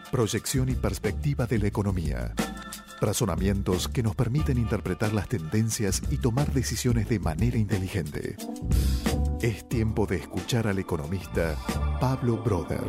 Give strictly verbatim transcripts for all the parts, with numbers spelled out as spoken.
proyección y perspectiva de la economía. Razonamientos que nos permiten interpretar las tendencias y tomar decisiones de manera inteligente. Es tiempo de escuchar al economista Pablo Broder.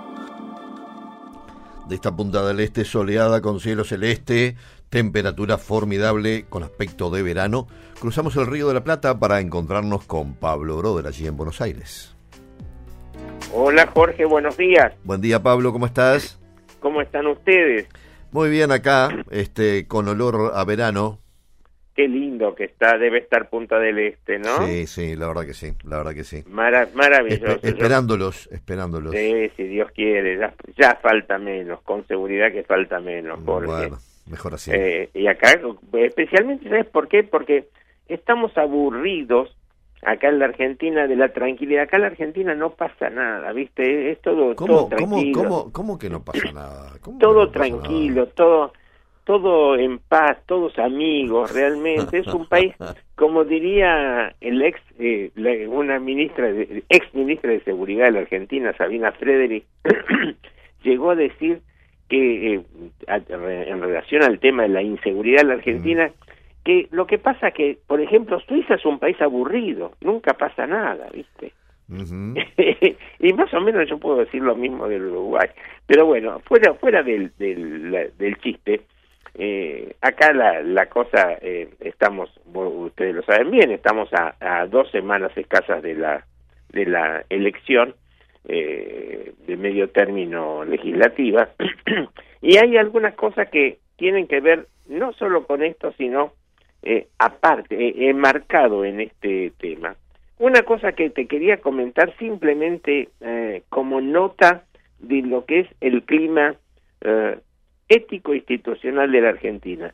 De esta punta del este soleada con cielo celeste, temperatura formidable con aspecto de verano, cruzamos el Río de la Plata para encontrarnos con Pablo Broder allí en Buenos Aires. Hola Jorge, buenos días. Buen día Pablo, ¿cómo estás? ¿Cómo están ustedes? Muy bien acá, este, con olor a verano. Qué lindo que está, debe estar Punta del Este, ¿no? Sí, sí, la verdad que sí, la verdad que sí. Mara, maravilloso. Espe- esperándolos, esperándolos. Sí, si Dios quiere, ya, ya falta menos, con seguridad que falta menos, Jorge. Bueno, mejor así. Eh, y acá, especialmente, ¿sabes por qué? Porque estamos aburridos acá en la Argentina de la tranquilidad. Acá en la Argentina no pasa nada, ¿viste? Es todo, ¿Cómo, todo tranquilo. ¿cómo, cómo, cómo que no pasa nada? ¿Cómo Todo que no pasa tranquilo, nada? todo todo en paz, todos amigos, realmente. Es un país, como diría el ex, eh, la, una ministra, de, ex ministra de Seguridad de la Argentina, Sabina Frederick, llegó a decir que eh, a, en relación al tema de la inseguridad en la Argentina, mm. que lo que pasa que, por ejemplo, Suiza es un país aburrido, nunca pasa nada, ¿viste? Uh-huh. Y más o menos yo puedo decir lo mismo del Uruguay. Pero bueno, fuera fuera del, del, del chiste, eh, acá la, la cosa, eh, estamos, ustedes lo saben bien, estamos a, a dos semanas escasas de la de la elección eh, de medio término legislativa, y hay algunas cosas que tienen que ver no solo con esto, sino eh, aparte, eh, enmarcado en este tema. Una cosa que te quería comentar simplemente eh, como nota de lo que es el clima eh, ético institucional de la Argentina.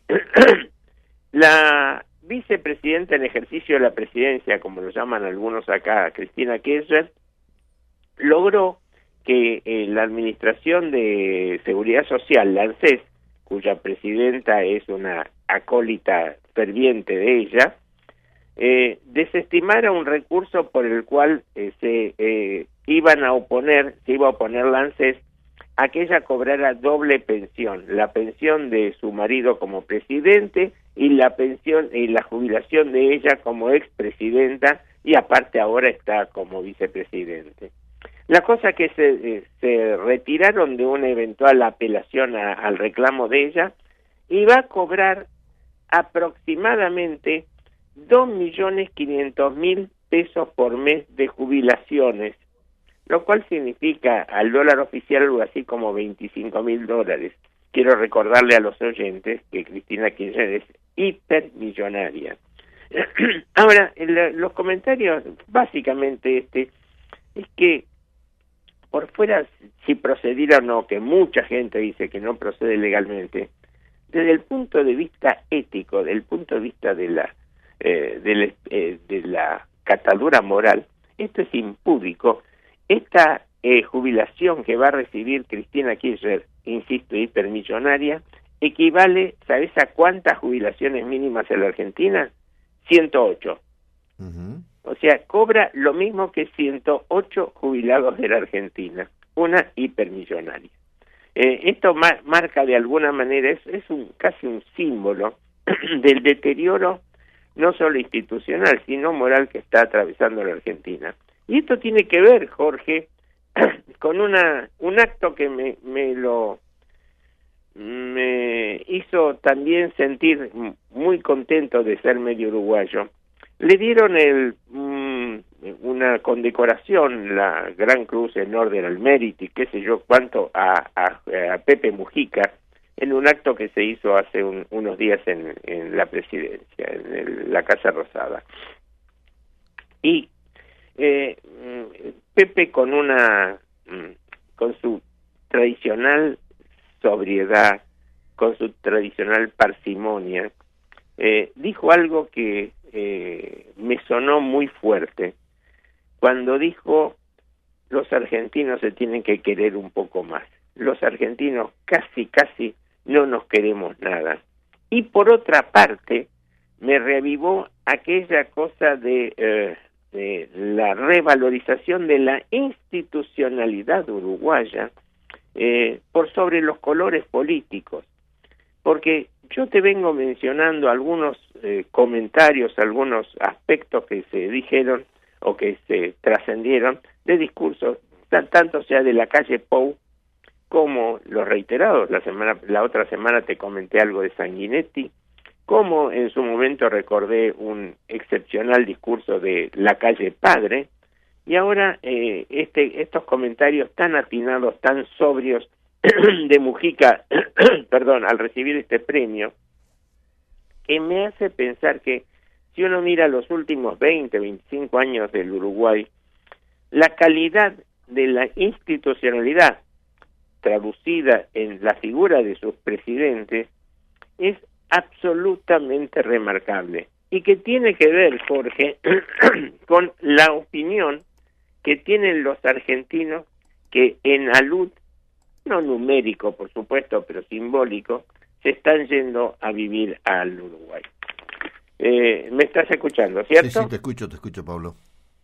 La vicepresidenta en ejercicio de la presidencia, como lo llaman algunos acá, Cristina Kirchner, logró que eh, la Administración de Seguridad Social, la ANSES, cuya presidenta es una acólita ferviente de ella, eh, desestimara un recurso por el cual eh, se eh, iban a oponer, se iba a oponer la ANSES a que ella cobrara doble pensión, la pensión de su marido como presidente y la pensión y la jubilación de ella como expresidenta, y aparte ahora está como vicepresidente. La cosa que se, eh, se retiraron de una eventual apelación a, al reclamo de ella, y va a cobrar aproximadamente dos millones quinientos mil pesos por mes de jubilaciones, lo cual significa al dólar oficial algo así como veinticinco mil dólares. Quiero recordarle a los oyentes que Cristina Kirchner es hipermillonaria. Ahora, el, los comentarios, básicamente este, es que por fuera, si procediera o no, que mucha gente dice que no procede legalmente, desde el punto de vista ético, desde el punto de vista de la eh, de, la, eh, de la catadura moral, esto es impúdico. Esta eh, jubilación que va a recibir Cristina Kirchner, insisto, hipermillonaria, equivale, ¿sabes a cuántas jubilaciones mínimas en la Argentina? ciento ocho. Uh-huh. O sea, cobra lo mismo que ciento ocho jubilados de la Argentina, una hipermillonaria. Eh, esto ma- marca de alguna manera, es, es un casi un símbolo del deterioro no solo institucional, sino moral que está atravesando la Argentina. Y esto tiene que ver, Jorge, con una un acto que me, me lo me hizo también sentir muy contento de ser medio uruguayo. Le dieron el mm, una condecoración, la Gran Cruz en Orden al Mérito y qué sé yo cuánto, a, a, a Pepe Mujica, en un acto que se hizo hace un, unos días en, en la presidencia, en el, la Casa Rosada. Y eh, Pepe, con una con su tradicional sobriedad, con su tradicional parsimonia, eh, dijo algo que eh, me sonó muy fuerte, cuando dijo: los argentinos se tienen que querer un poco más. Los argentinos casi, casi no nos queremos nada. Y por otra parte, me reavivó aquella cosa de, eh, de la revalorización de la institucionalidad uruguaya, eh, por sobre los colores políticos, porque yo te vengo mencionando algunos eh, comentarios, algunos aspectos que se dijeron o que se trascendieron de discursos, tanto sea de la calle Pou como los reiterados. La semana, la otra semana te comenté algo de Sanguinetti, como en su momento recordé un excepcional discurso de la calle Padre, y ahora eh, este, estos comentarios tan atinados, tan sobrios de Mujica, perdón, al recibir este premio, que me hace pensar que si uno mira los últimos veinte, veinticinco años del Uruguay, la calidad de la institucionalidad traducida en la figura de sus presidentes es absolutamente remarcable, y que tiene que ver, Jorge, con la opinión que tienen los argentinos que en alud, no numérico por supuesto, pero simbólico, se están yendo a vivir al Uruguay. Eh, ¿Me estás escuchando, cierto? Sí, sí, te escucho, te escucho, Pablo.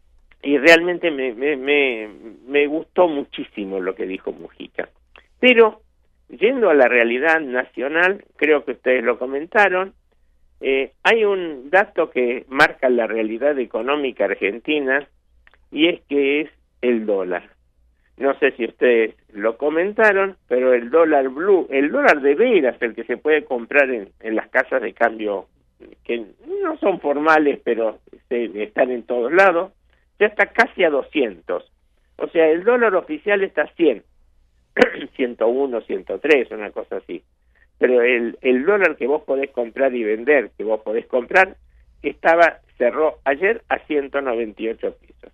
Y realmente me, me, me, me gustó muchísimo lo que dijo Mujica. Pero, yendo a la realidad nacional, creo que ustedes lo comentaron, eh, hay un dato que marca la realidad económica argentina, y es que es el dólar. No sé si ustedes lo comentaron, pero el dólar blue, el dólar de veras, el que se puede comprar en, en las casas de cambio, que no son formales, pero se, están en todos lados, ya está casi a doscientos. O sea, el dólar oficial está a cien, ciento uno, ciento tres, una cosa así. Pero el, el dólar que vos podés comprar y vender, que vos podés comprar, estaba, cerró ayer a ciento noventa y ocho pesos.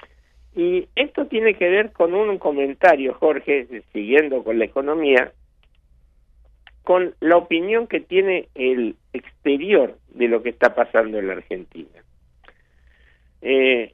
Y esto tiene que ver con un comentario, Jorge, siguiendo con la economía, con la opinión que tiene el exterior de lo que está pasando en la Argentina. Eh,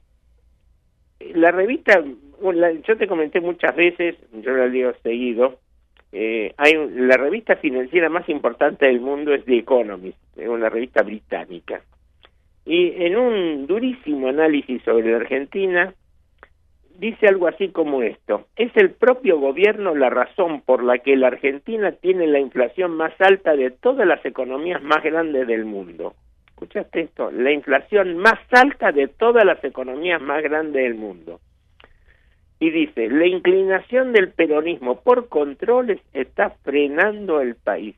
la revista, la, yo te comenté muchas veces, yo la leo seguido, eh, hay un, la revista financiera más importante del mundo es The Economist, es una revista británica. Y en un durísimo análisis sobre la Argentina, dice algo así como esto: es el propio gobierno la razón por la que la Argentina tiene la inflación más alta de todas las economías más grandes del mundo. ¿Escuchaste esto? La inflación más alta de todas las economías más grandes del mundo. Y dice, la inclinación del peronismo por controles está frenando el país.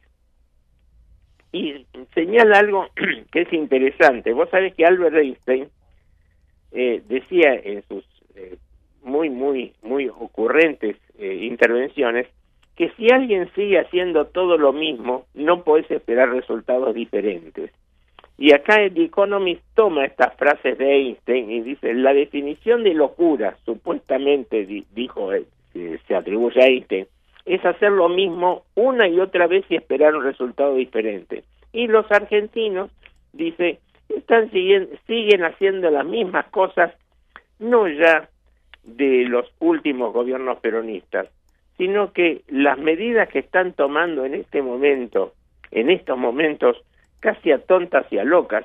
Y señala algo que es interesante. Vos sabés que Albert Einstein eh, decía en sus eh, muy, muy, muy ocurrentes eh, intervenciones, que si alguien sigue haciendo todo lo mismo, no podés esperar resultados diferentes. Y acá el The Economist toma estas frases de Einstein y dice, la definición de locura, supuestamente, di, dijo, eh, se atribuye a Einstein, es hacer lo mismo una y otra vez y esperar un resultado diferente. Y los argentinos, dice, están siguen, siguen haciendo las mismas cosas, no ya de los últimos gobiernos peronistas, sino que las medidas que están tomando en este momento, en estos momentos casi a tontas y a locas,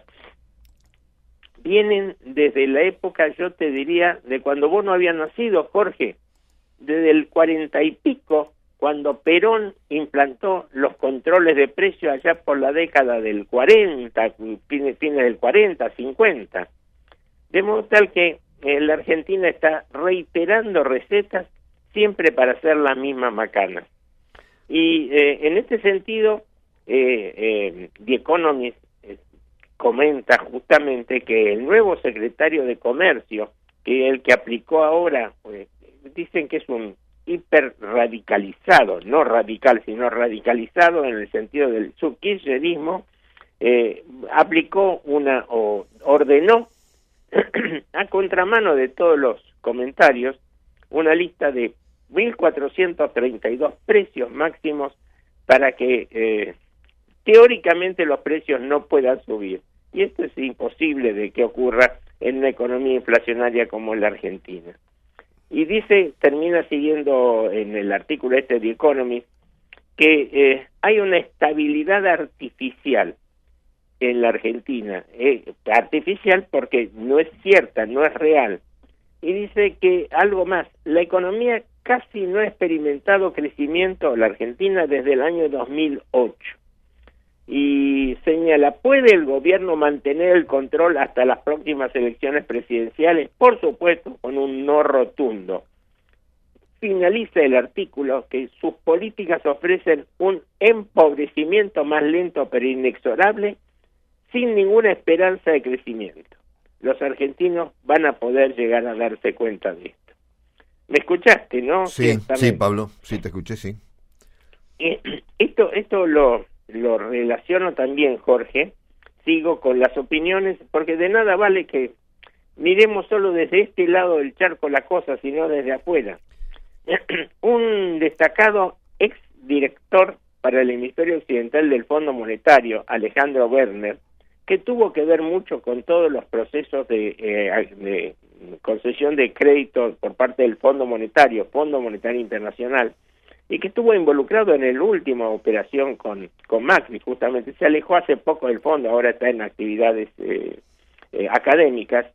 vienen desde la época, yo te diría, de cuando vos no habías nacido, Jorge, desde el cuarenta y pico, cuando Perón implantó los controles de precio allá por la década del cuarenta, fines, fines del cuarenta, cincuenta. De modo tal que eh, la Argentina está reiterando recetas siempre para hacer las mismas macanas. Y eh, en este sentido, eh, eh, The Economist eh, comenta justamente que el nuevo secretario de Comercio, que el que aplicó ahora, pues, dicen que es un hiper radicalizado, no radical, sino radicalizado en el sentido del subkirchnerismo, eh, aplicó una, o ordenó, a contramano de todos los comentarios, una lista de mil cuatrocientos treinta y dos precios máximos para que eh, teóricamente los precios no puedan subir. Y esto es imposible de que ocurra en una economía inflacionaria como la Argentina. Y dice, termina siguiendo en el artículo este de The Economist, que eh, hay una estabilidad artificial en la Argentina, eh, artificial porque no es cierta, no es real. Y dice que algo más, la economía casi no ha experimentado crecimiento la Argentina desde el año dos mil ocho. Y señala, ¿puede el gobierno mantener el control hasta las próximas elecciones presidenciales? Por supuesto, con un no rotundo. Finaliza el artículo que sus políticas ofrecen un empobrecimiento más lento pero inexorable, sin ninguna esperanza de crecimiento. Los argentinos van a poder llegar a darse cuenta de esto. ¿Me escuchaste, no? Sí, sí, Pablo, sí te escuché, sí. Eh, esto esto lo, lo relaciono también, Jorge, sigo con las opiniones, porque de nada vale que miremos solo desde este lado del charco la cosa, sino desde afuera. Un destacado ex director para el hemisferio occidental del Fondo Monetario, Alejandro Werner, que tuvo que ver mucho con todos los procesos de, eh, de concesión de crédito por parte del Fondo Monetario, Fondo Monetario Internacional, y que estuvo involucrado en la última operación con, con Macri, justamente. Se alejó hace poco del fondo, ahora está en actividades eh, eh, académicas.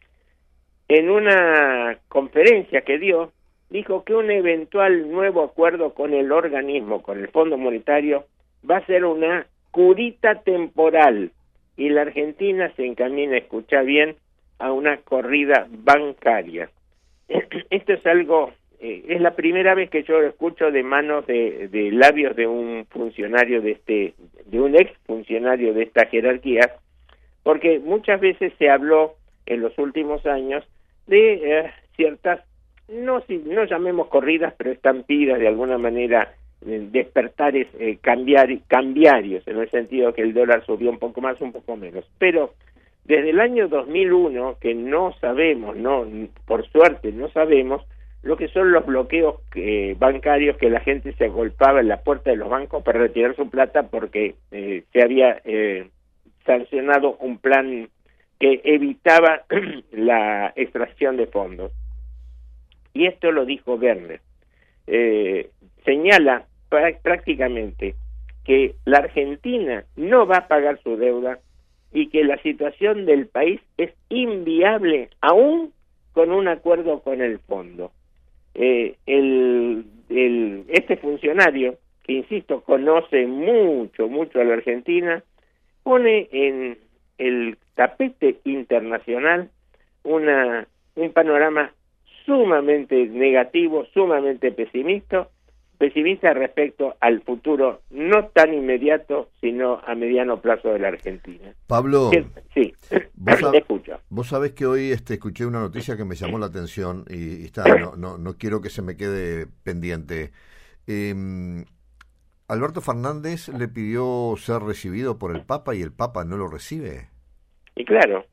En una conferencia que dio, dijo que un eventual nuevo acuerdo con el organismo, con el Fondo Monetario, va a ser una curita temporal, y la Argentina se encamina, escucha bien, a una corrida bancaria. Esto es algo, eh, es la primera vez que yo lo escucho de manos de, de labios de un funcionario de este, de un ex funcionario de esta jerarquía, porque muchas veces se habló en los últimos años de eh, ciertas, no si no llamemos corridas, pero estampidas de alguna manera, eh, despertares eh, cambiar, cambiarios, en el sentido que el dólar subió un poco más, un poco menos. Pero desde el año dos mil uno, que no sabemos, no por suerte no sabemos, lo que son los bloqueos eh, bancarios, que la gente se agolpaba en la puerta de los bancos para retirar su plata porque eh, se había eh, sancionado un plan que evitaba la extracción de fondos. Y esto lo dijo Werner. Eh, señala prácticamente que la Argentina no va a pagar su deuda y que la situación del país es inviable aún con un acuerdo con el fondo. Eh, el, el, este funcionario, que insisto, conoce mucho, mucho a la Argentina, pone en el tapete internacional una, un panorama sumamente negativo, sumamente pesimista, pesimista respecto al futuro no tan inmediato, sino a mediano plazo de la Argentina. Pablo, sí, vos, te escucho. Vos sabés que hoy este, escuché una noticia que me llamó la atención y, y está, no, no, no quiero que se me quede pendiente. Eh, Alberto Fernández le pidió ser recibido por el Papa y el Papa no lo recibe. Y claro,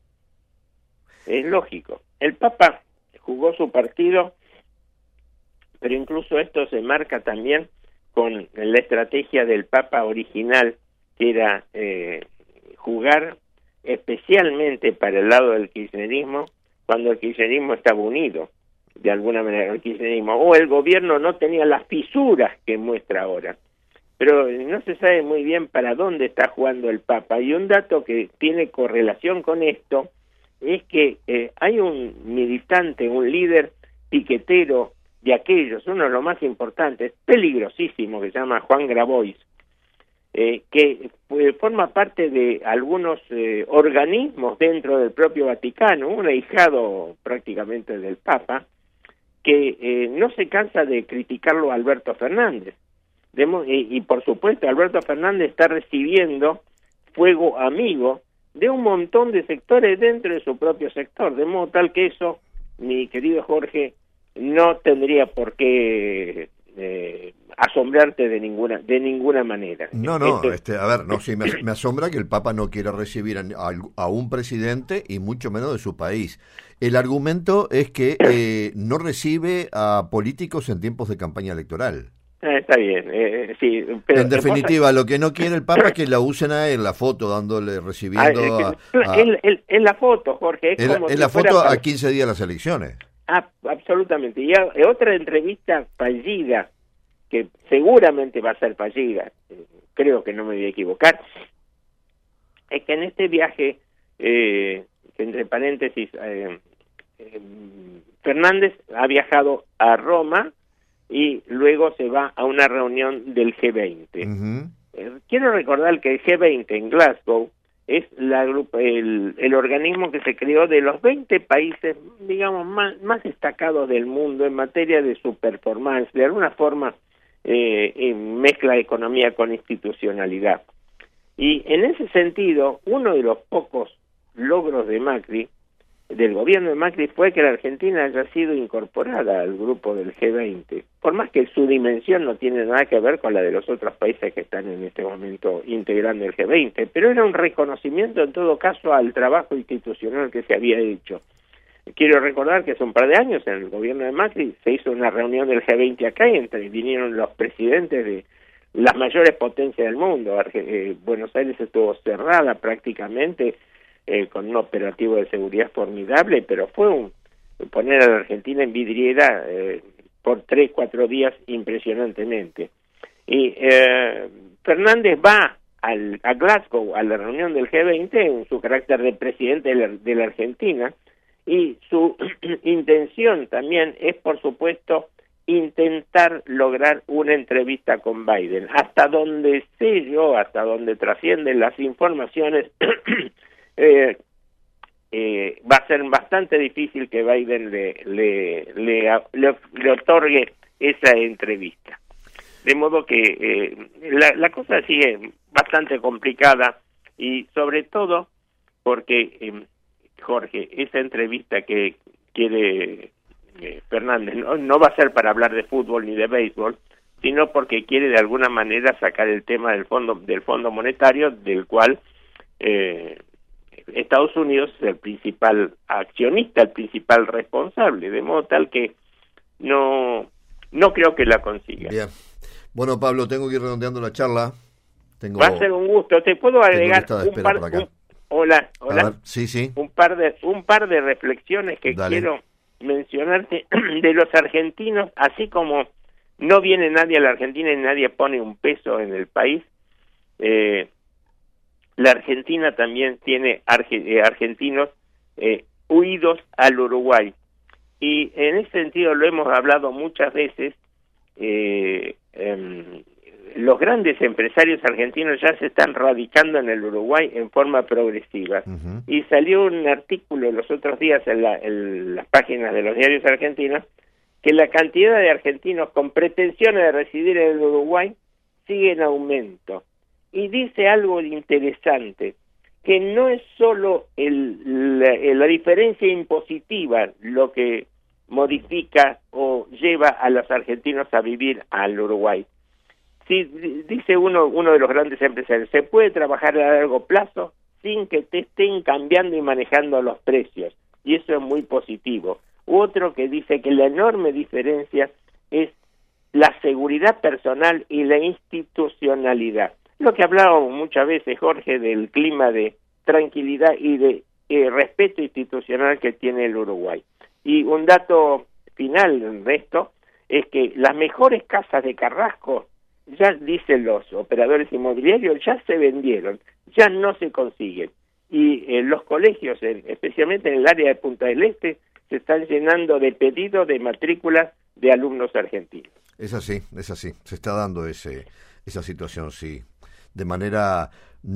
es lógico. El Papa jugó su partido, pero incluso esto se marca también con la estrategia del Papa original, que era eh, jugar especialmente para el lado del kirchnerismo, cuando el kirchnerismo estaba unido, de alguna manera, el kirchnerismo, o el gobierno no tenía las fisuras que muestra ahora. Pero no se sabe muy bien para dónde está jugando el Papa. Y un dato que tiene correlación con esto es que eh, hay un militante, un líder piquetero de aquellos, uno de los más importantes, peligrosísimo, que se llama Juan Grabois, eh, que eh, forma parte de algunos eh, organismos dentro del propio Vaticano, un ahijado prácticamente del Papa, que eh, no se cansa de criticarlo a Alberto Fernández. De, y, y por supuesto Alberto Fernández está recibiendo fuego amigo de un montón de sectores dentro de su propio sector, de modo tal que eso, mi querido Jorge, no tendría por qué eh, asombrarte de ninguna de ninguna manera. No, no, este, este, a ver, no, sí, me, me asombra que el Papa no quiera recibir a, a, a un presidente y mucho menos de su país. El argumento es que eh, no recibe a políticos en tiempos de campaña electoral. Ah, está bien, eh, sí. Pero en definitiva, vos... lo que no quiere el Papa es que la usen a él, la foto, dándole, recibiendo ah, a... a... En, en, en la foto, Jorge. Es, en, como en si la foto fuera... a quince días de las elecciones. Ah, absolutamente. Y a, otra entrevista fallida, que seguramente va a ser fallida, creo que no me voy a equivocar, es que en este viaje, eh, entre paréntesis, eh, eh, Fernández ha viajado a Roma y luego se va a una reunión del G veinte. Uh-huh. Eh, quiero recordar que el G veinte en Glasgow es la grupa, el, el organismo que se creó de los veinte países, digamos, más, más destacados del mundo en materia de su performance, de alguna forma eh, mezcla economía con institucionalidad. Y en ese sentido, uno de los pocos logros de Macri, del gobierno de Macri, fue que la Argentina haya sido incorporada al grupo del G veinte, por más que su dimensión no tiene nada que ver con la de los otros países que están en este momento integrando el G veinte, pero era un reconocimiento en todo caso al trabajo institucional que se había hecho. Quiero recordar que hace un par de años en el gobierno de Macri se hizo una reunión del G veinte acá y entre, vinieron los presidentes de las mayores potencias del mundo. Arge- eh, Buenos Aires estuvo cerrada prácticamente, Eh, con un operativo de seguridad formidable, pero fue un poner a la Argentina en vidriera eh, por tres, cuatro días impresionantemente. Y eh, Fernández va al, a Glasgow, a la reunión del G veinte, en su carácter de presidente de la, de la Argentina, y su intención también es, por supuesto, intentar lograr una entrevista con Biden. Hasta donde sé yo, hasta donde trascienden las informaciones, Eh, eh, va a ser bastante difícil que Biden le, le, le, le, le otorgue esa entrevista. De modo que eh, la, la cosa sigue bastante complicada y sobre todo porque, eh, Jorge, esa entrevista que quiere eh, Fernández no, no va a ser para hablar de fútbol ni de béisbol, sino porque quiere de alguna manera sacar el tema del fondo, del Fondo Monetario, del cual eh, Estados Unidos es el principal accionista, el principal responsable, de modo tal que no no creo que la consiga. Bien. Bueno, Pablo, tengo que ir redondeando la charla. Tengo, Va a ser un gusto. Te puedo agregar un par, un, hola, hola. Ver, sí, sí. Un par de un par de reflexiones que Dale. quiero mencionarte de los argentinos, así como no viene nadie a la Argentina y nadie pone un peso en el país. Eh, La Argentina también tiene arge- eh, argentinos eh, huidos al Uruguay. Y en ese sentido lo hemos hablado muchas veces. Eh, eh, los grandes empresarios argentinos ya se están radicando en el Uruguay en forma progresiva. Uh-huh. Y salió un artículo los otros días en, la, en las páginas de los diarios argentinos que la cantidad de argentinos con pretensiones de residir en el Uruguay sigue en aumento. Y dice algo interesante, que no es solo el, la, la diferencia impositiva lo que modifica o lleva a los argentinos a vivir al Uruguay. Sí, dice uno, uno de los grandes empresarios, se puede trabajar a largo plazo sin que te estén cambiando y manejando los precios, y eso es muy positivo. Otro que dice que la enorme diferencia es la seguridad personal y la institucionalidad. Lo que hablábamos muchas veces, Jorge, del clima de tranquilidad y de eh, respeto institucional que tiene el Uruguay. Y un dato final de esto es que las mejores casas de Carrasco, ya dicen los operadores inmobiliarios, ya se vendieron, ya no se consiguen. Y eh, los colegios, eh, especialmente en el área de Punta del Este, se están llenando de pedidos de matrículas de alumnos argentinos. Es así, es así. Se está dando ese esa situación, sí. De manera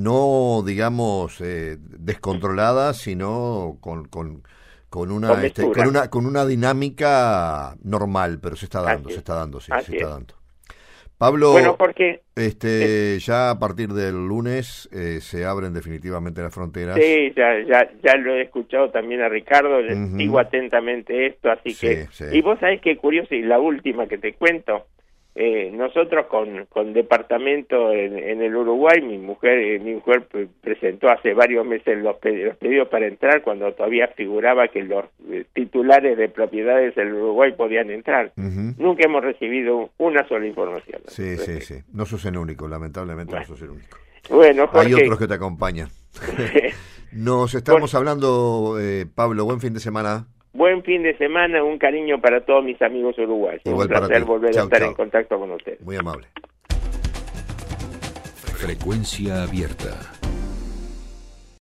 no, digamos, eh, descontrolada, sino con, con, con, una, con, este, con una con una dinámica normal, pero se está dando, así se está dando, sí, así se está es. dando. Pablo, bueno, porque este, ya a partir del lunes eh, se abren definitivamente las fronteras. Sí, ya, ya, ya lo he escuchado también a Ricardo, Uh-huh. sigo atentamente esto, así Sí, que... sí. Y vos sabés qué curioso, y la última que te cuento, eh, nosotros con, con departamento en, en el Uruguay, mi mujer eh, mi mujer pre- presentó hace varios meses los, ped- los pedidos para entrar cuando todavía figuraba que los eh, titulares de propiedades del Uruguay podían entrar. Uh-huh. Nunca hemos recibido una sola información. Sí, sí, sí. No sos el único, lamentablemente Bueno. no sos el único. Bueno, Jorge, Hay otros que te acompañan. Nos estamos Bueno. hablando, eh, Pablo, buen fin de semana. buen fin de semana, un cariño para todos mis amigos uruguayos. Igual un para placer ti. volver Chau, a estar chau. en contacto con ustedes. Muy amable. Frecuencia abierta.